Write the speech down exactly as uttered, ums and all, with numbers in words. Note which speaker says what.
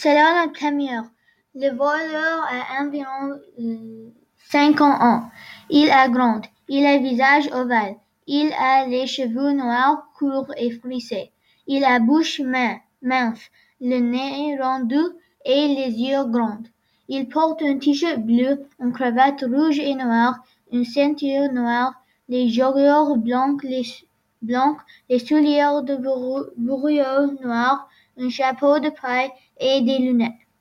Speaker 1: Selon le primeur, le voleur a environ euh, cinquante ans. Il est grand, il a le visage ovale, il a les cheveux noirs courts et frisés. Il a bouche mince, le nez rendu et les yeux grands. Il porte un t-shirt bleu, une cravate rouge et noire, une ceinture noire, les joggers blancs, les, blancs, les souliers de velours noirs, un chapeau de paille et des lunettes.